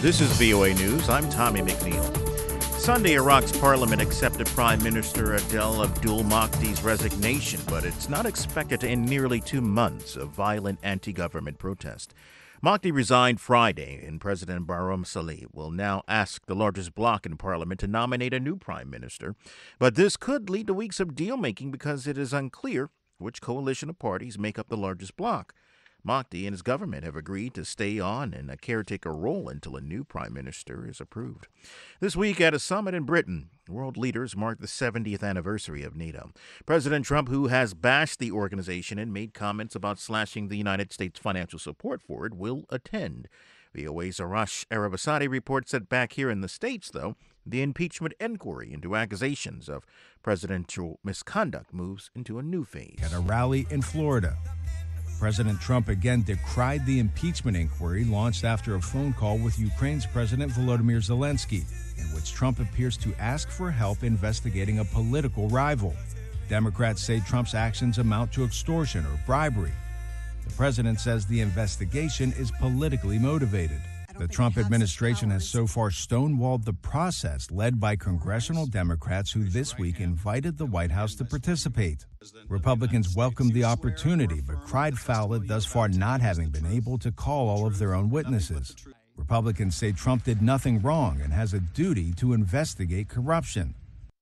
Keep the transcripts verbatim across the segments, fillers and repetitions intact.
This is V O A News. I'm Tommy McNeil. Sunday, Iraq's parliament accepted Prime Minister Adel Abdul Mahdi's resignation, but it's not expected to end nearly two months of violent anti-government protest. Mahdi resigned Friday, and President Barham Salih will now ask the largest bloc in parliament to nominate a new prime minister. But this could lead to weeks of deal-making because it is unclear which coalition of parties make up the largest bloc. Mahdi and his government have agreed to stay on in a caretaker role until a new prime minister is approved. This week at a summit in Britain, world leaders marked the seventieth anniversary of NATO. President Trump, who has bashed the organization and made comments about slashing the United States' financial support for it, will attend. V O A's Arash Arabasadi reports that back here in the States, though, the impeachment inquiry into accusations of presidential misconduct moves into a new phase. At a rally in Florida, President Trump again decried the impeachment inquiry launched after a phone call with Ukraine's President Volodymyr Zelensky, in which Trump appears to ask for help investigating a political rival. Democrats say Trump's actions amount to extortion or bribery. The president says the investigation is politically motivated. The Trump administration has so far stonewalled the process led by congressional Democrats who this week invited the White House to participate. Republicans welcomed the opportunity but cried foul at thus far not having been able to call all of their own witnesses. Republicans say Trump did nothing wrong and has a duty to investigate corruption.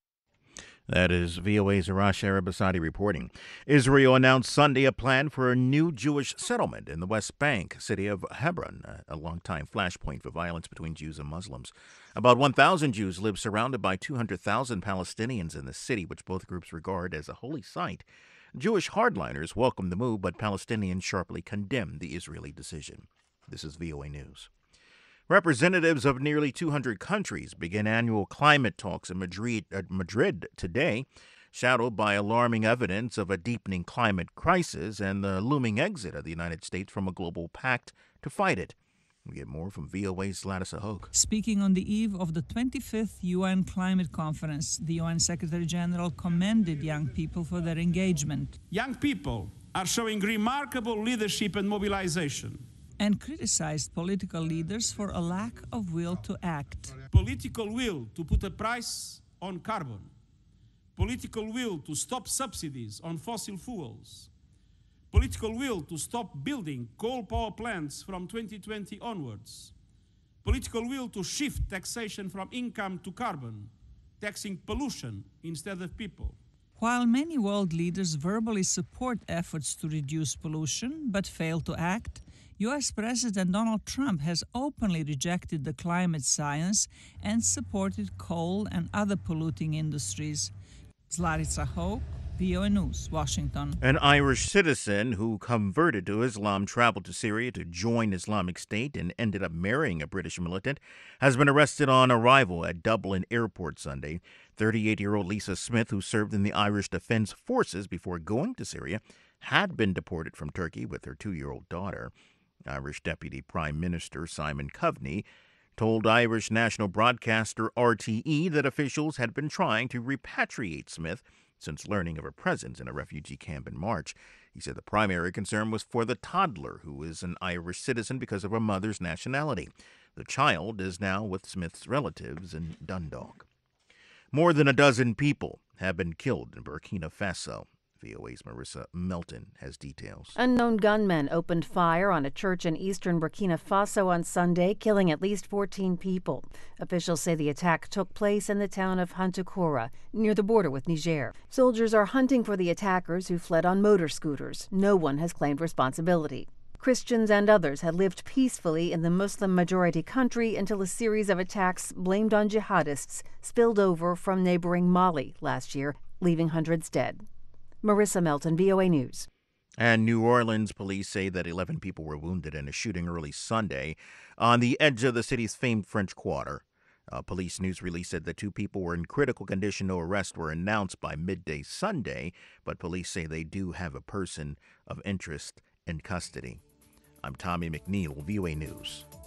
That is V O A's Arash Arabasadi reporting. Israel announced Sunday a plan for a new Jewish settlement in the West Bank city of Hebron, a longtime flashpoint for violence between Jews and Muslims. About one thousand Jews live surrounded by two hundred thousand Palestinians in the city, which both groups regard as a holy site. Jewish hardliners welcomed the move, but Palestinians sharply condemned the Israeli decision. This is V O A News. Representatives of nearly two hundred countries begin annual climate talks in Madrid, uh, Madrid today, shadowed by alarming evidence of a deepening climate crisis and the looming exit of the United States from a global pact to fight it. We get more from V O A's Gladys Ahok. Speaking on the eve of the twenty-fifth U N Climate Conference, the U N Secretary General commended young people for their engagement. Young people are showing remarkable leadership and mobilization, and criticized political leaders for a lack of will to act. Political will to put a price on carbon. Political will to stop subsidies on fossil fuels. Political will to stop building coal power plants from twenty twenty onwards. Political will to shift taxation from income to carbon, taxing pollution instead of people. While many world leaders verbally support efforts to reduce pollution but fail to act, U S President Donald Trump has openly rejected the climate science and supported coal and other polluting industries. Zlaritsa Hoke, V O A News, Washington. An Irish citizen who converted to Islam traveled to Syria to join Islamic State and ended up marrying a British militant has been arrested on arrival at Dublin Airport Sunday. thirty-eight-year-old Lisa Smith, who served in the Irish Defence Forces before going to Syria, had been deported from Turkey with her two-year-old daughter. Irish Deputy Prime Minister Simon Coveney told Irish national broadcaster R T E that officials had been trying to repatriate Smith since learning of her presence in a refugee camp in March. He said the primary concern was for the toddler, who is an Irish citizen because of her mother's nationality. The child is now with Smith's relatives in Dundalk. More than a dozen people have been killed in Burkina Faso. V O A's Marissa Melton has details. Unknown gunmen opened fire on a church in eastern Burkina Faso on Sunday, killing at least fourteen people. Officials say the attack took place in the town of Hantukoura, near the border with Niger. Soldiers are hunting for the attackers who fled on motor scooters. No one has claimed responsibility. Christians and others had lived peacefully in the Muslim-majority country until a series of attacks blamed on jihadists spilled over from neighboring Mali last year, leaving hundreds dead. Marissa Melton, V O A News. And New Orleans police say that eleven people were wounded in a shooting early Sunday on the edge of the city's famed French Quarter. A police news release said that two people were in critical condition. No arrests were announced by midday Sunday, but police say they do have a person of interest in custody. I'm Tommy McNeil, V O A News.